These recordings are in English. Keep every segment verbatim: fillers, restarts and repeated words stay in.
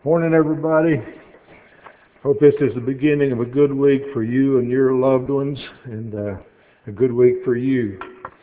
Morning, everybody. Hope this is the beginning of a good week for you and your loved ones, and uh, a good week for you.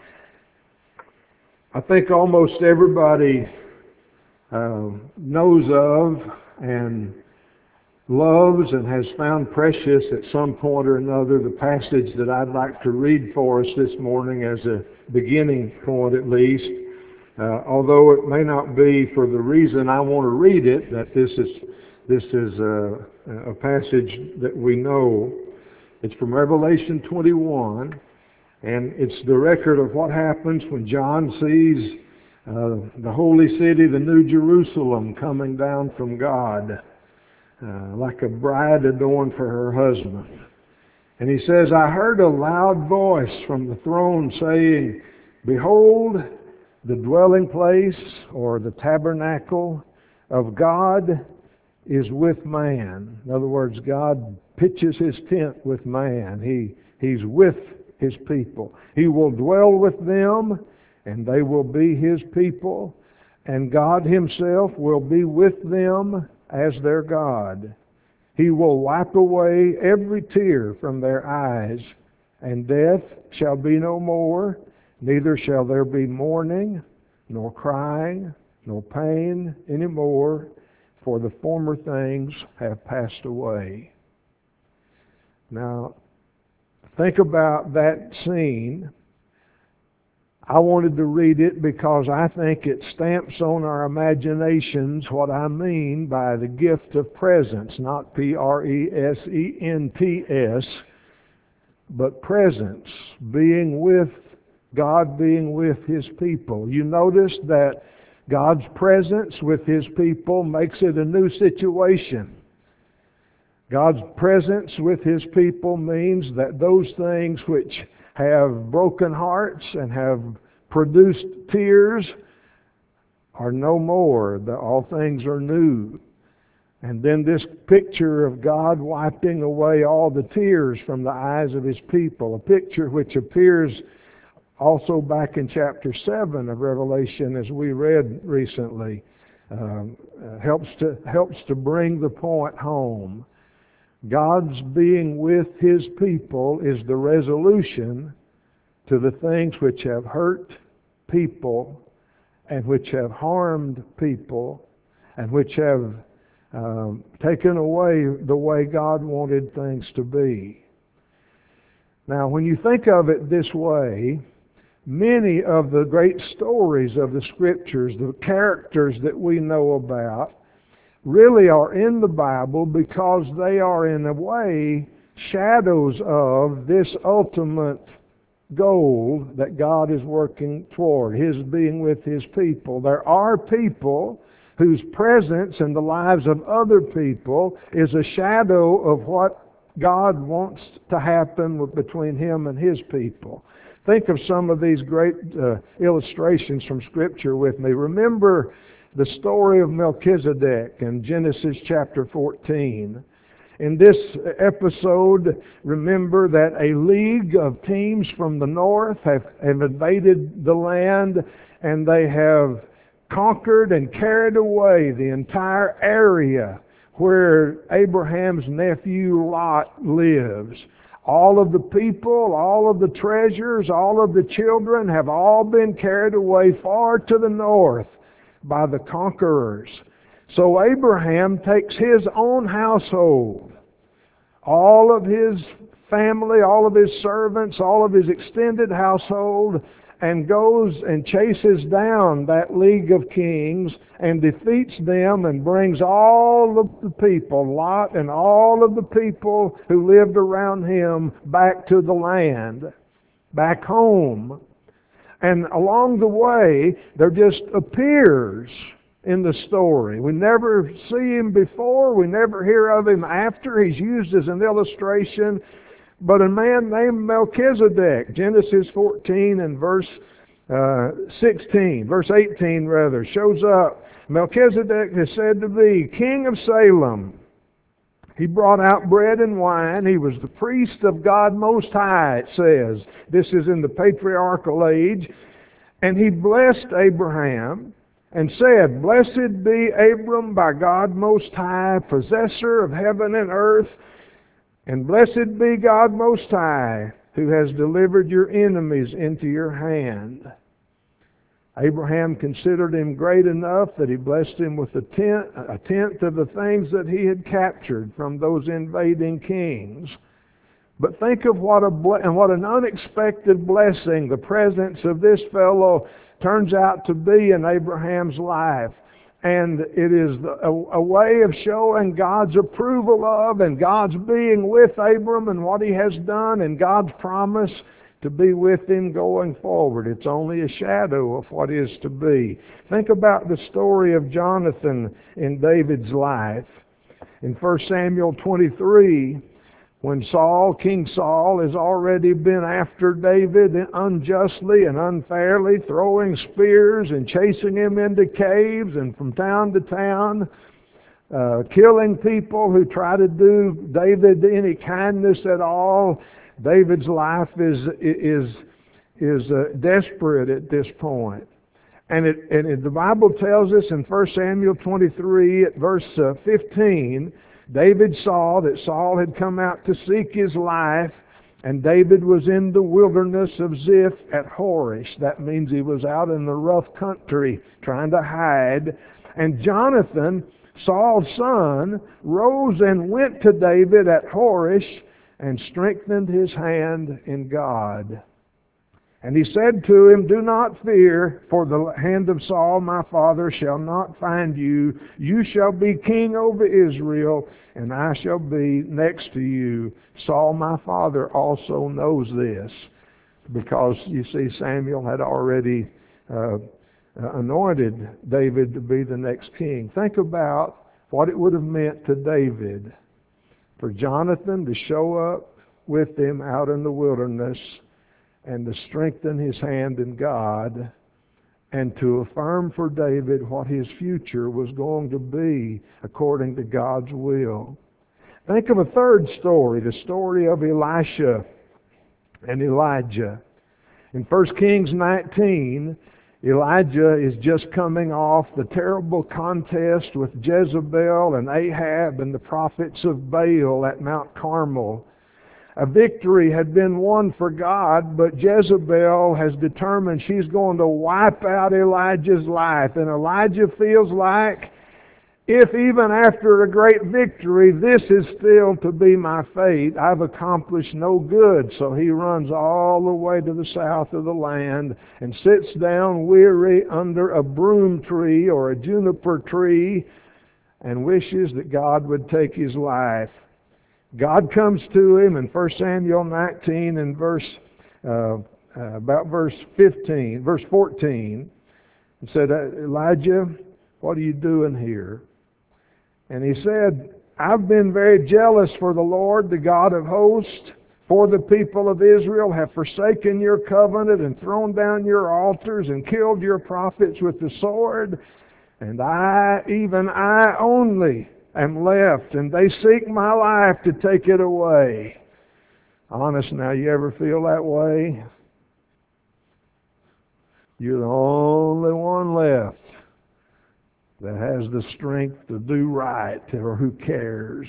I think almost everybody uh, knows of and loves and has found precious at some point or another the passage that I'd like to read for us this morning as a beginning point at least. Uh, although it may not be for the reason I want to read it, that this is this is a, a passage that we know. It's from Revelation twenty-one, and it's the record of what happens when John sees uh, the holy city, the New Jerusalem, coming down from God, uh, like a bride adorned for her husband. And he says, "I heard a loud voice from the throne saying, 'Behold, the dwelling place,' or the tabernacle of God, 'is with man.'" In other words, God pitches his tent with man. He, he's with his people. "He will dwell with them, and they will be his people, and God himself will be with them as their God. He will wipe away every tear from their eyes, and death shall be no more. Neither shall there be mourning, nor crying, nor pain any more, for the former things have passed away." Now, think about that scene. I wanted to read it because I think it stamps on our imaginations what I mean by the gift of presence, not P R E S E N T S, but presence, being with God, being with his people. You notice that God's presence with his people makes it a new situation. God's presence with his people means that those things which have broken hearts and have produced tears are no more. All things are new. And then this picture of God wiping away all the tears from the eyes of his people, a picture which appears also back in chapter seven of Revelation, as we read recently, um, uh, helps to helps to bring the point home. God's being with his people is the resolution to the things which have hurt people and which have harmed people and which have um, taken away the way God wanted things to be. Now, when you think of it this way, many of the great stories of the Scriptures, the characters that we know about, really are in the Bible because they are in a way shadows of this ultimate goal that God is working toward, his being with his people. There are people whose presence in the lives of other people is a shadow of what God wants to happen between him and his people. Think of some of these great uh, illustrations from Scripture with me. Remember the story of Melchizedek in Genesis chapter fourteen. In this episode, remember that a league of teams from the north have, have invaded the land, and they have conquered and carried away the entire area where Abraham's nephew Lot lives. All of the people, all of the treasures, all of the children have all been carried away far to the north by the conquerors. So Abraham takes his own household, all of his family, all of his servants, all of his extended household, and goes and chases down that league of kings and defeats them and brings all of the people, Lot and all of the people who lived around him, back to the land, back home. And along the way, there just appears in the story. We never see him before. We never hear of him after. He's used as an illustration. But a man named Melchizedek, Genesis fourteen and verse uh, sixteen, verse eighteen rather, shows up. Melchizedek is said to be king of Salem. He brought out bread and wine. He was the priest of God Most High, it says. This is in the patriarchal age. And he blessed Abraham and said, Blessed be Abram by God Most High, possessor of heaven and earth, and blessed be God Most High, who has delivered your enemies into your hand. Abraham considered him great enough that he blessed him with a tenth, a tenth of the things that he had captured from those invading kings. But think of what a and what an unexpected blessing the presence of this fellow turns out to be in Abraham's life. And it is a, a way of showing God's approval of and God's being with Abram and what he has done and God's promise to be with him going forward. It's only a shadow of what is to be. Think about the story of Jonathan in David's life. In First Samuel twenty-three, when Saul, King Saul, has already been after David unjustly and unfairly, throwing spears and chasing him into caves and from town to town, uh, killing people who try to do David any kindness at all. David's life is is is uh, desperate at this point. And, it, and it, the Bible tells us in First Samuel twenty-three at verse uh, fifteen, David saw that Saul had come out to seek his life, and David was in the wilderness of Ziph at Horish. That means he was out in the rough country trying to hide. And Jonathan, Saul's son, rose and went to David at Horish and strengthened his hand in God. And he said to him, Do not fear, for the hand of Saul my father shall not find you. You shall be king over Israel, and I shall be next to you. Saul my father also knows this, because, you see, Samuel had already uh, anointed David to be the next king. Think about what it would have meant to David for Jonathan to show up with him out in the wilderness and to strengthen his hand in God and to affirm for David what his future was going to be according to God's will. Think of a third story, the story of Elisha and Elijah. In First Kings nineteen, Elijah is just coming off the terrible contest with Jezebel and Ahab and the prophets of Baal at Mount Carmel. A victory had been won for God, but Jezebel has determined she's going to wipe out Elijah's life. And Elijah feels like, if even after a great victory, this is still to be my fate, I've accomplished no good. So he runs all the way to the south of the land and sits down weary under a broom tree or a juniper tree and wishes that God would take his life. God comes to him in First Samuel nineteen and verse uh, uh, about verse fifteen, verse fourteen, and said, Elijah, what are you doing here? And he said, I've been very jealous for the Lord, the God of hosts, for the people of Israel have forsaken your covenant and thrown down your altars and killed your prophets with the sword. And I, even I only, am left, and they seek my life to take it away. Honest now, you ever feel that way? You're the only one left that has the strength to do right, or who cares.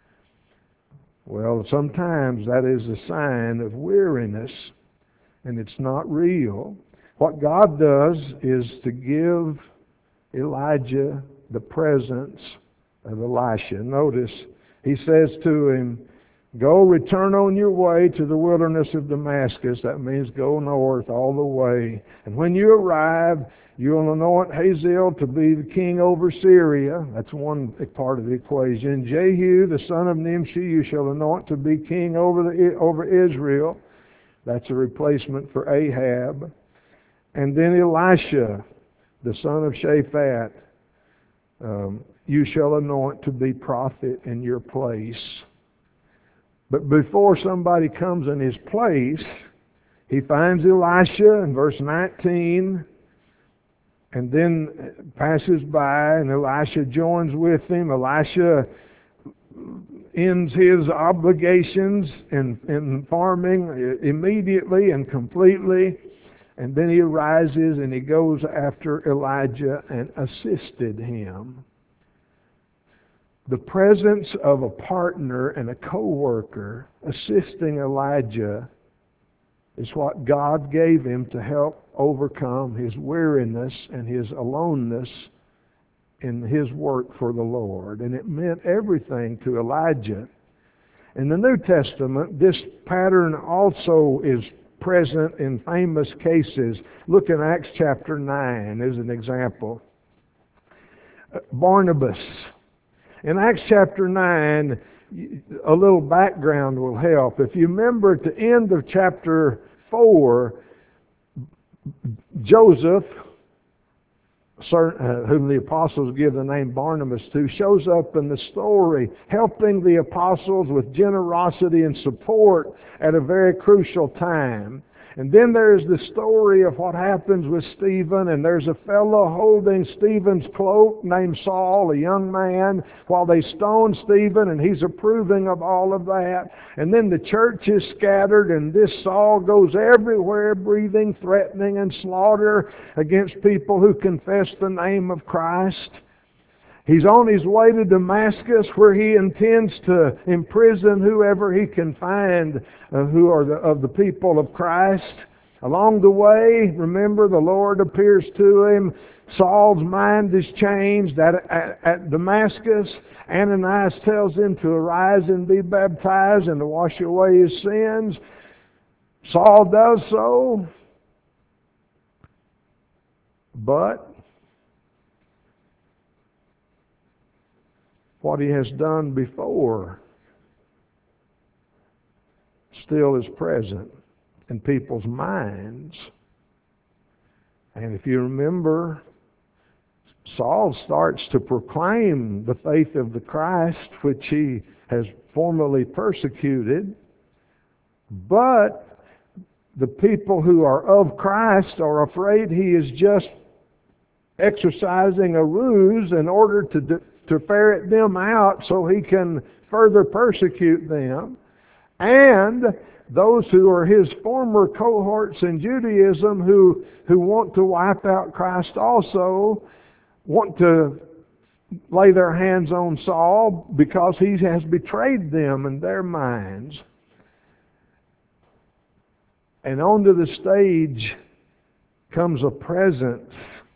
Well, sometimes that is a sign of weariness, and it's not real. What God does is to give Elijah the presence of Elisha. Notice, he says to him, Go, return on your way to the wilderness of Damascus. That means go north all the way. And when you arrive, you'll anoint Hazael to be the king over Syria. That's one part of the equation. Jehu, the son of Nimshi, you shall anoint to be king over the over Israel. That's a replacement for Ahab. And then Elisha, the son of Shaphat, um, you shall anoint to be prophet in your place. But before somebody comes in his place, he finds Elisha in verse nineteen, and then passes by, and Elisha joins with him. Elisha ends his obligations in, in farming immediately and completely. And then he arises and he goes after Elijah and assisted him. The presence of a partner and a co-worker assisting Elijah is what God gave him to help overcome his weariness and his aloneness in his work for the Lord. And it meant everything to Elijah. In the New Testament, this pattern also is present in famous cases. Look in Acts chapter nine as an example. Barnabas. In Acts chapter nine, a little background will help. If you remember at the end of chapter four, Joseph, whom the apostles give the name Barnabas to, shows up in the story helping the apostles with generosity and support at a very crucial time. And then there's the story of what happens with Stephen, and there's a fellow holding Stephen's cloak named Saul, a young man, while they stone Stephen, and he's approving of all of that. And then the church is scattered, and this Saul goes everywhere breathing, threatening, and slaughter against people who confess the name of Christ. He's on his way to Damascus, where he intends to imprison whoever he can find uh, who are the, of the people of Christ. Along the way, remember, the Lord appears to him. Saul's mind is changed. At, at, at Damascus, Ananias tells him to arise and be baptized and to wash away his sins. Saul does so, but what he has done before still is present in people's minds. And if you remember, Saul starts to proclaim the faith of the Christ, which he has formerly persecuted. But the people who are of Christ are afraid he is just exercising a ruse in order to do, to ferret them out so he can further persecute them. And those who are his former cohorts in Judaism who, who want to wipe out Christ also want to lay their hands on Saul because he has betrayed them in their minds. And onto the stage comes a presence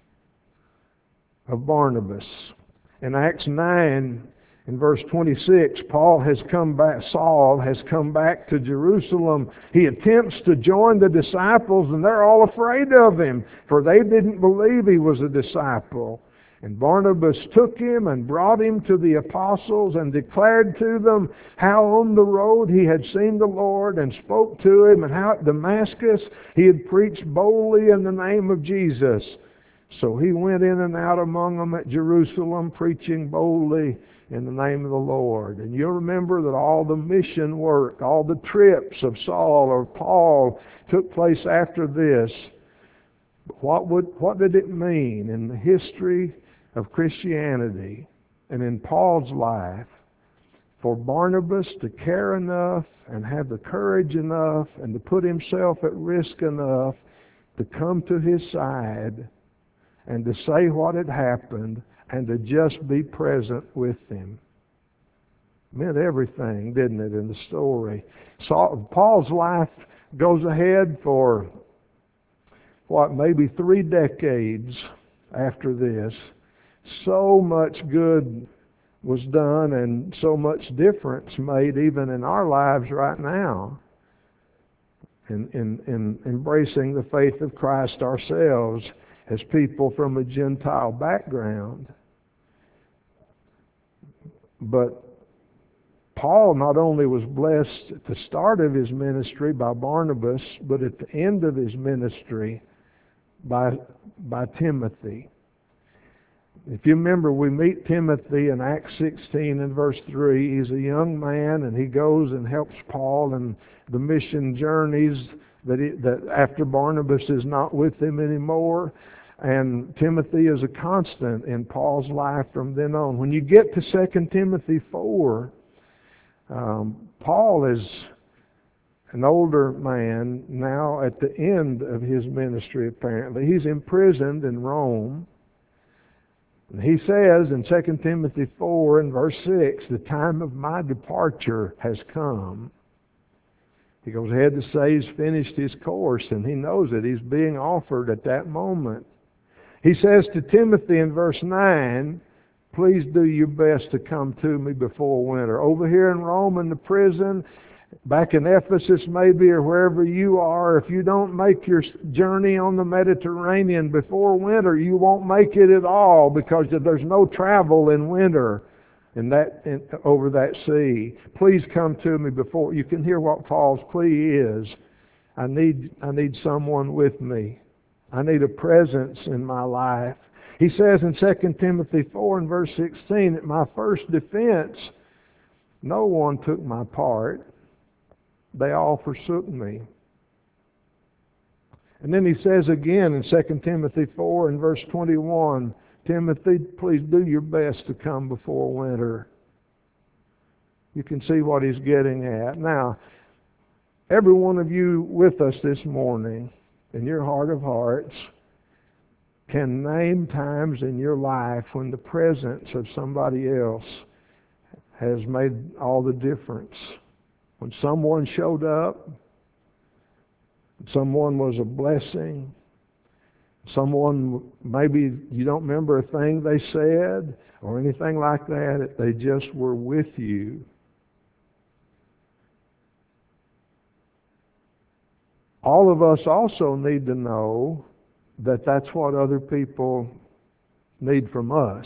of Barnabas. In Acts nine, in verse twenty-six, Paul has come back, Saul has come back to Jerusalem. He attempts to join the disciples, and they're all afraid of him, for they didn't believe he was a disciple. And Barnabas took him and brought him to the apostles and declared to them how on the road he had seen the Lord and spoke to him, and how at Damascus he had preached boldly in the name of Jesus. So he went in and out among them at Jerusalem, preaching boldly in the name of the Lord. And you'll remember that all the mission work, all the trips of Saul or Paul took place after this. But what would, what did it mean in the history of Christianity and in Paul's life for Barnabas to care enough and have the courage enough and to put himself at risk enough to come to his side and to say what had happened, and to just be present with him? Meant everything, didn't it, in the story? So Paul's life goes ahead for, what, maybe three decades after this. So much good was done and so much difference made even in our lives right now in, in, in embracing the faith of Christ ourselves as people from a Gentile background. But Paul not only was blessed at the start of his ministry by Barnabas, but at the end of his ministry by, by Timothy. If you remember, we meet Timothy in Acts sixteen and verse three. He's a young man, and he goes and helps Paul in the mission journeys that, he, that after Barnabas is not with him anymore. And Timothy is a constant in Paul's life from then on. When you get to Second Timothy four, um, Paul is an older man, now at the end of his ministry apparently. He's imprisoned in Rome. And he says in Second Timothy four and verse six, the time of my departure has come. He goes ahead to say he's finished his course, and he knows it. He's being offered at that moment. He says to Timothy in verse nine, please do your best to come to me before winter. Over here in Rome in the prison, back in Ephesus maybe, or wherever you are, if you don't make your journey on the Mediterranean before winter, you won't make it at all, because there's no travel in winter in that in, over that sea. Please come to me before. You can hear what Paul's plea is. I need I need someone with me. I need a presence in my life. He says in Second Timothy four and verse sixteen, at my first defense, no one took my part. They all forsook me. And then he says again in Second Timothy four and verse twenty-one, Timothy, please do your best to come before winter. You can see what he's getting at. Now, every one of you with us this morning, in your heart of hearts, can name times in your life when the presence of somebody else has made all the difference. When someone showed up, someone was a blessing, someone, maybe you don't remember a thing they said or anything like that, they just were with you. All of us also need to know that that's what other people need from us.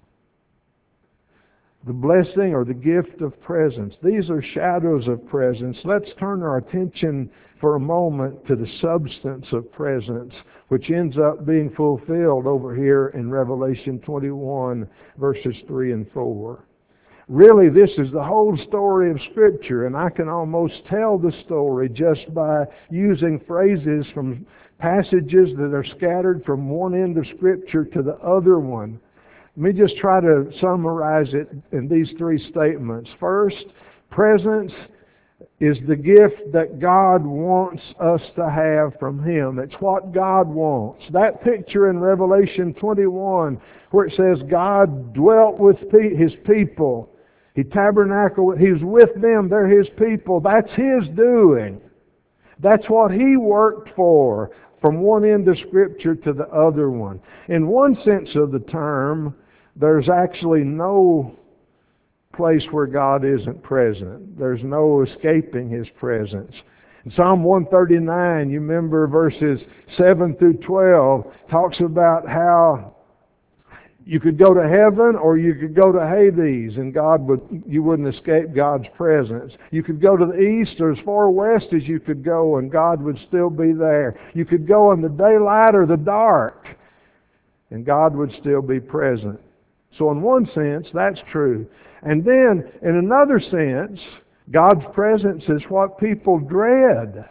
The blessing or the gift of presence. These are shadows of presence. Let's turn our attention for a moment to the substance of presence, which ends up being fulfilled over here in Revelation twenty-one, verses three and four. Really, this is the whole story of Scripture, and I can almost tell the story just by using phrases from passages that are scattered from one end of Scripture to the other one. Let me just try to summarize it in these three statements. First, presence is the gift that God wants us to have from Him. It's what God wants. That picture in Revelation twenty-one where it says God dwelt with His people. He tabernacled, He was with them, they're His people. That's His doing. That's what He worked for, from one end of Scripture to the other one. In one sense of the term, there's actually no place where God isn't present. There's no escaping His presence. In Psalm one thirty-nine, you remember verses seven through twelve, talks about how you could go to heaven or you could go to Hades, and God would you wouldn't escape God's presence. You could go to the east or as far west as you could go, and God would still be there. You could go in the daylight or the dark, and God would still be present. So in one sense, that's true. And then, in another sense, God's presence is what people dread.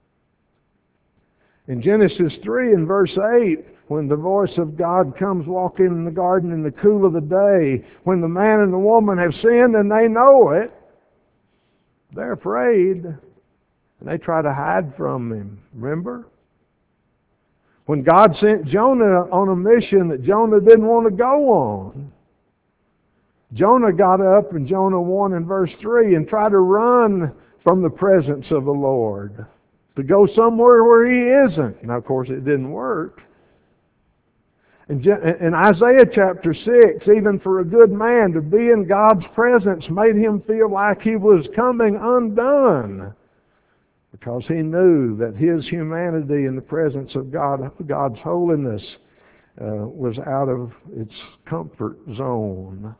In Genesis three and verse eight, when the voice of God comes walking in the garden in the cool of the day, when the man and the woman have sinned and they know it, they're afraid, and they try to hide from Him. Remember? When God sent Jonah on a mission that Jonah didn't want to go on, Jonah got up in Jonah one and verse three and tried to run from the presence of the Lord, to go somewhere where He isn't. Now, of course, it didn't work. In, in Isaiah chapter six, even for a good man to be in God's presence made him feel like he was coming undone, because he knew that his humanity in the presence of God, God's holiness, uh, was out of its comfort zone.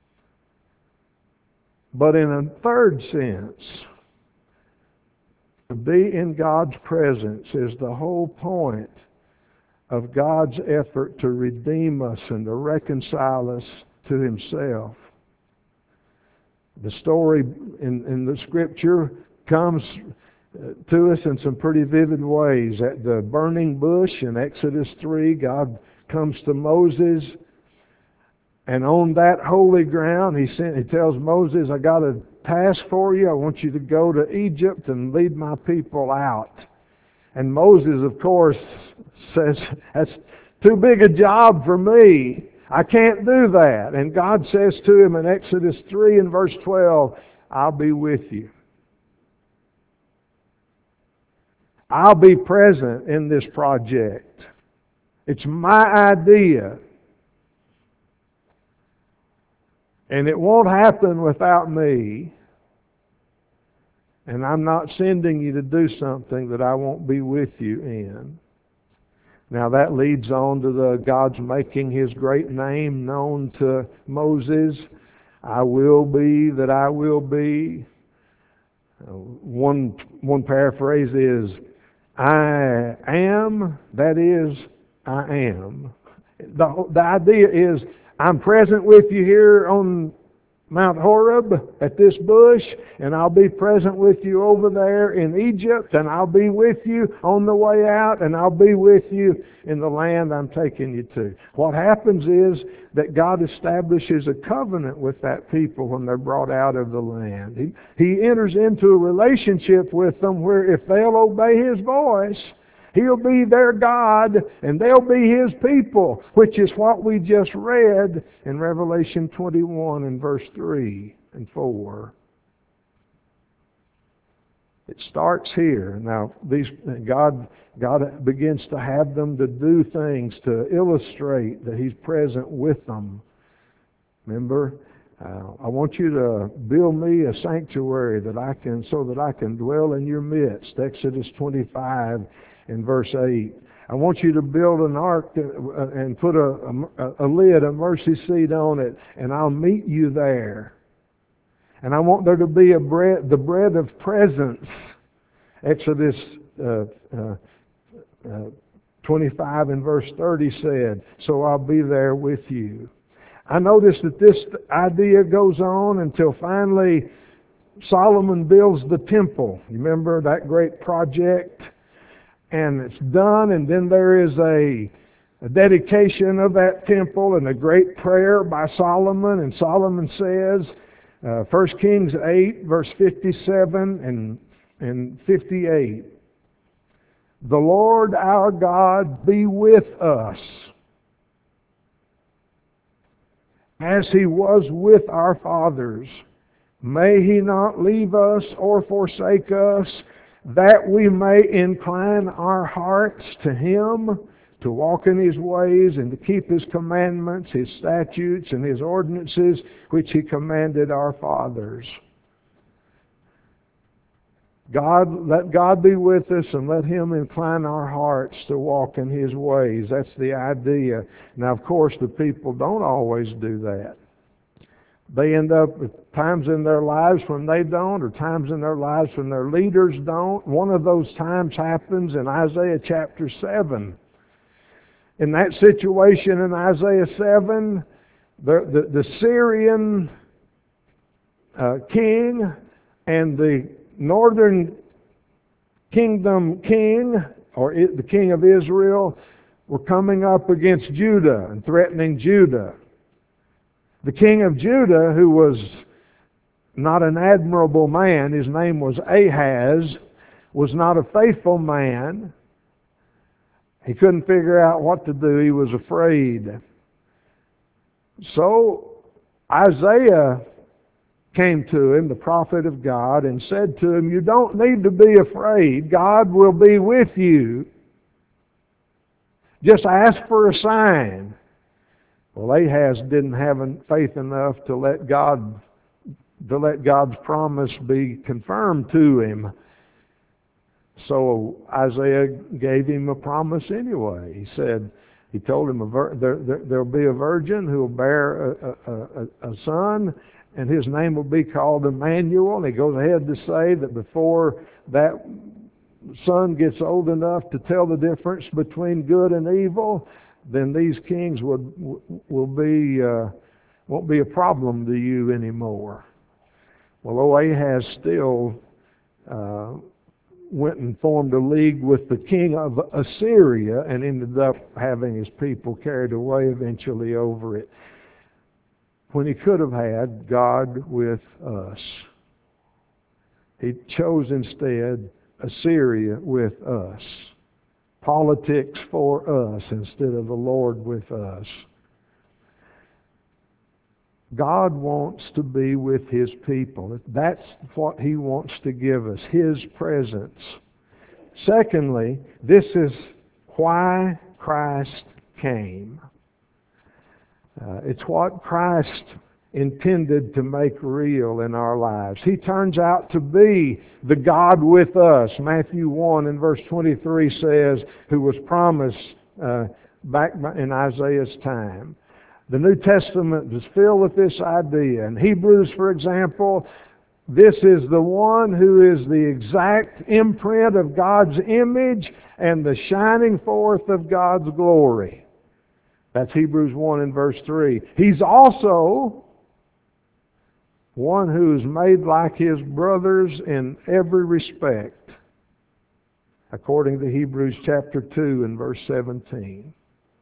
But in a third sense, to be in God's presence is the whole point of God's effort to redeem us and to reconcile us to Himself. The story in, in the Scripture comes to us in some pretty vivid ways. At the burning bush in Exodus three, God comes to Moses And on that holy ground, he sent, he tells Moses, I got a task for you. I want you to go to Egypt and lead my people out. And Moses, of course, says, that's too big a job for me. I can't do that. And God says to him in Exodus three and verse twelve, I'll be with you. I'll be present in this project. It's my idea. And it won't happen without me. And I'm not sending you to do something that I won't be with you in. Now that leads on to the God's making His great name known to Moses. I will be that I will be. Uh, one, one paraphrase is, I am, that is, I am. The, the idea is, I'm present with you here on Mount Horeb at this bush, and I'll be present with you over there in Egypt, and I'll be with you on the way out, and I'll be with you in the land I'm taking you to. What happens is that God establishes a covenant with that people when they're brought out of the land. He, he enters into a relationship with them where if they'll obey His voice, He'll be their God, and they'll be His people, which is what we just read in Revelation twenty-one and verse three and four. It starts here. Now, these God, God begins to have them to do things to illustrate that He's present with them. Remember, uh, I want you to build me a sanctuary that I can, so that I can dwell in your midst. Exodus twenty-five. In verse eight, I want you to build an ark and put a, a, a lid, a mercy seat on it, and I'll meet you there. And I want there to be a bread, the bread of presence. Exodus uh, uh, uh, twenty-five and verse thirty said, so I'll be there with you. I notice that this idea goes on until finally Solomon builds the temple. You remember that great project? And it's done, and then there is a, a dedication of that temple and a great prayer by Solomon. And Solomon says, uh, First Kings eight, verse fifty-seven and, and fifty-eight, the Lord our God be with us, as He was with our fathers. May He not leave us or forsake us, that we may incline our hearts to Him, to walk in His ways and to keep His commandments, His statutes, and His ordinances, which He commanded our fathers. God, let God be with us and let Him incline our hearts to walk in His ways. That's the idea. Now, of course, the people don't always do that. They end up with times in their lives when they don't, or times in their lives when their leaders don't. One of those times happens in Isaiah chapter seven. In that situation in Isaiah seven, the, the, the Syrian uh, king and the northern kingdom king, or it, the king of Israel, were coming up against Judah and threatening Judah. The king of Judah, who was not an admirable man, his name was Ahaz, was not a faithful man. He couldn't figure out what to do. He was afraid. So Isaiah came to him, the prophet of God, and said to him, you don't need to be afraid. God will be with you. Just ask for a sign. Well, Ahaz didn't have faith enough to let God, to let God's promise be confirmed to him. So Isaiah gave him a promise anyway. He said, he told him a vir- there, there, there'll be a virgin who will bear a, a, a, a son, and his name will be called Emmanuel. And he goes ahead to say that before that son gets old enough to tell the difference between good and evil, then these kings would will be uh, won't be a problem to you anymore. Well, oh, Ahaz still uh, went and formed a league with the king of Assyria and ended up having his people carried away eventually over it. when he could have had God with us. He chose instead Assyria with us. Politics for us instead of the Lord with us. God wants to be with His people. That's what He wants to give us, His presence. Secondly, this is why Christ came. Uh, it's what Christ intended to make real in our lives. He turns out to be the God with us. Matthew one and verse twenty-three says, who was promised uh, back in Isaiah's time. The New Testament is filled with this idea. In Hebrews, for example, this is the one who is the exact imprint of God's image and the shining forth of God's glory. That's Hebrews one and verse three. He's also one who is made like his brothers in every respect, according to Hebrews chapter two and verse seventeen.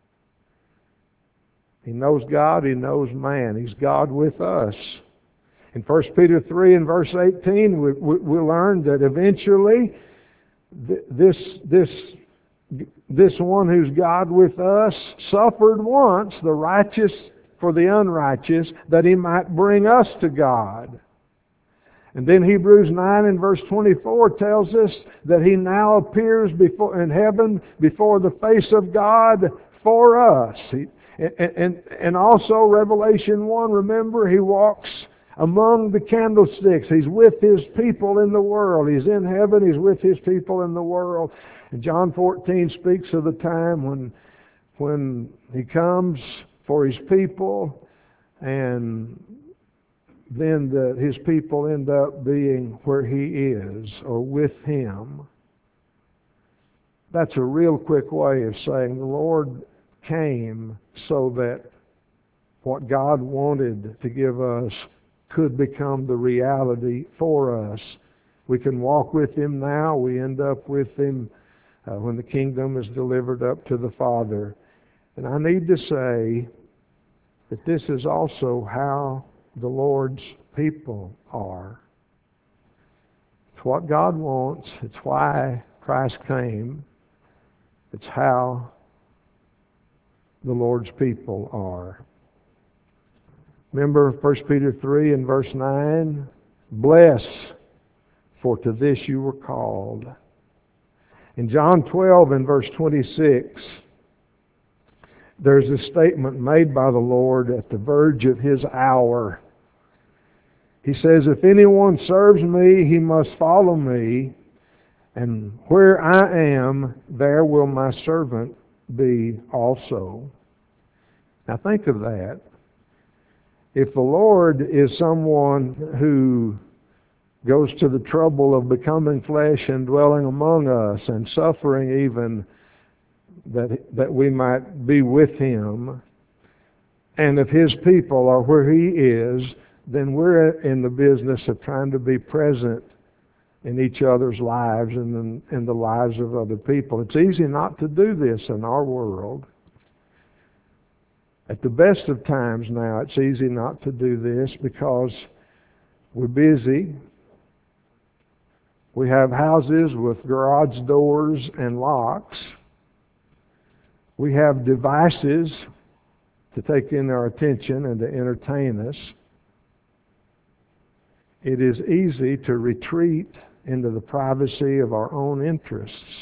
He knows God, he knows man. He's God with us. In First Peter three and verse eighteen, we, we, we learn that eventually th- this, this, this one who's God with us suffered once, the righteous for the unrighteous, that he might bring us to God. And then Hebrews nine and verse twenty-four tells us that he now appears before in heaven before the face of God for us. He, and, and, and also Revelation one, remember, he walks among the candlesticks. He's with his people in the world. He's in heaven. He's with his people in the world. And John fourteen speaks of the time when, when he comes for his people, and then the, his people end up being where he is or with him. That's a real quick way of saying the Lord came so that what God wanted to give us could become the reality for us. We can walk with him now. We end up with him uh, when the kingdom is delivered up to the Father. And I need to say that this is also how the Lord's people are. It's what God wants. It's why Christ came. It's how the Lord's people are. Remember First Peter three and verse nine? Bless, for to this you were called. In John twelve and verse twenty-six, there's a statement made by the Lord at the verge of His hour. He says, if anyone serves me, he must follow me, and where I am, there will my servant be also. Now think of that. If the Lord is someone who goes to the trouble of becoming flesh and dwelling among us and suffering even that, that we might be with Him, and if His people are where He is, then we're in the business of trying to be present in each other's lives and in, in the lives of other people. It's easy not to do this in our world. At the best of times now, it's easy not to do this because we're busy. We have houses with garage doors and locks. We have devices to take in our attention and to entertain us. It is easy to retreat into the privacy of our own interests.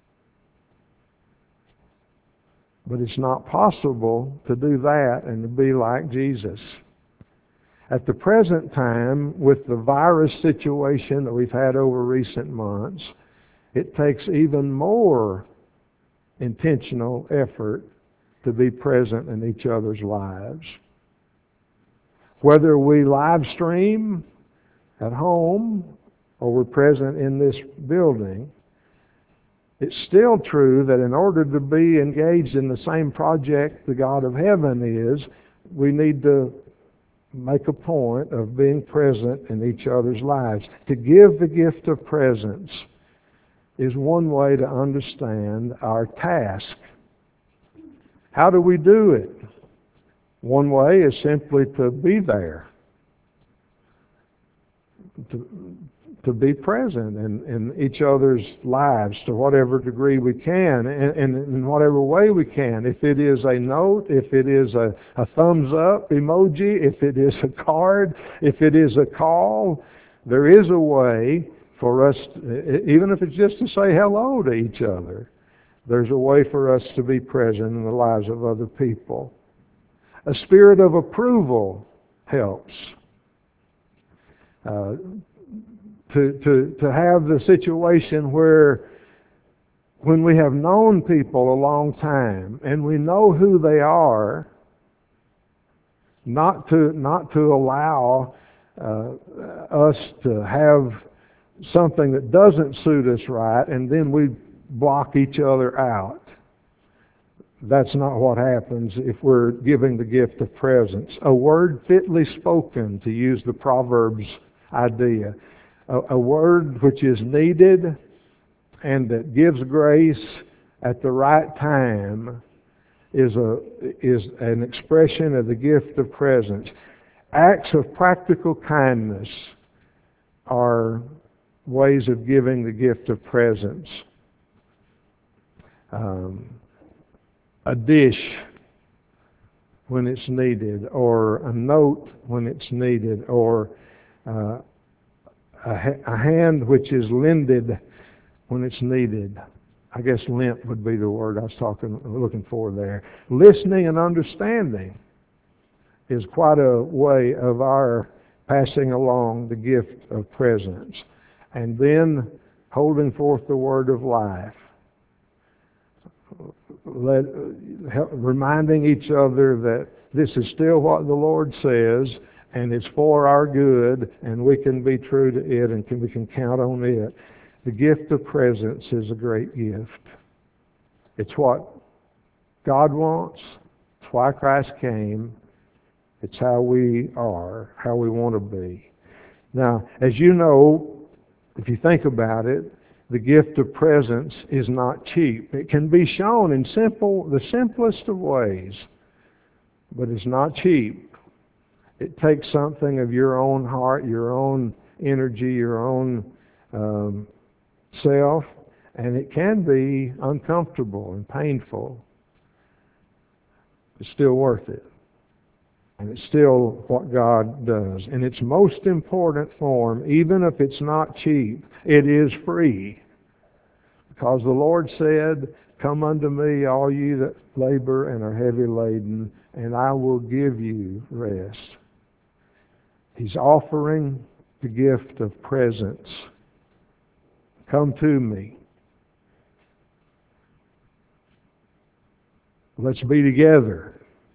But it's not possible to do that and to be like Jesus. At the present time, with the virus situation that we've had over recent months, it takes even more intentional effort to be present in each other's lives. Whether we live stream at home or we're present in this building, it's still true that in order to be engaged in the same project the God of heaven is, we need to make a point of being present in each other's lives. To give the gift of presence is one way to understand our task. How do we do it? One way is simply to be there, to, to be present in, in each other's lives to whatever degree we can, and, and in whatever way we can. If it is a note, if it is a, a thumbs up emoji, if it is a card, if it is a call, there is a way for us, to, even if it's just to say hello to each other, there's a way for us to be present in the lives of other people. A spirit of approval helps. Uh, to, to, to have the situation where when we have known people a long time and we know who they are, not to, not to allow uh, us to have something that doesn't suit us right and then we block each other out. That's not what happens if we're giving the gift of presence. A word fitly spoken, to use the Proverbs idea. A, a word which is needed and that gives grace at the right time is a is an expression of the gift of presence. Acts of practical kindness are ways of giving the gift of presence. Um, a dish when it's needed, or a note when it's needed, or uh, a, ha- a hand which is lended when it's needed. I guess lent would be the word I was talking, looking for there. Listening and understanding is quite a way of our passing along the gift of presence. And then holding forth the word of life. Let, help, reminding each other that this is still what the Lord says, and it's for our good, and we can be true to it, and can, we can count on it. The gift of presence is a great gift. It's what God wants. It's why Christ came. It's how we are, how we want to be. Now, as you know, if you think about it, the gift of presence is not cheap. It can be shown in simple, the simplest of ways, but it's not cheap. It takes something of your own heart, your own energy, your own um, self, and it can be uncomfortable and painful. It's still worth it. And it's still what God does. In its most important form, even if it's not cheap, it is free. Because the Lord said, "Come unto me, all you that labor and are heavy laden, and I will give you rest." He's offering the gift of presence. Come to me. Let's be together.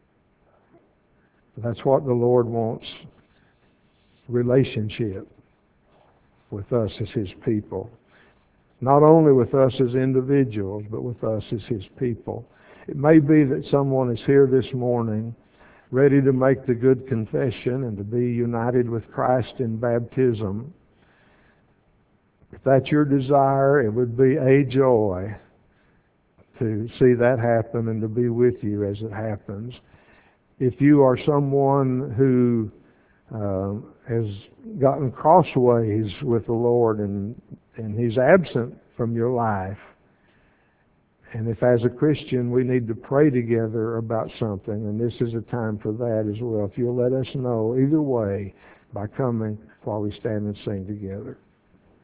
That's what the Lord wants. Relationship with us as His people. Not only with us as individuals, but with us as His people. It may be that someone is here this morning ready to make the good confession and to be united with Christ in baptism. If that's your desire, it would be a joy to see that happen and to be with you as it happens. If you are someone who uh, has gotten crossways with the Lord and, and He's absent from your life, and if as a Christian we need to pray together about something, and this is a time for that as well, if you'll let us know either way by coming while we stand and sing together.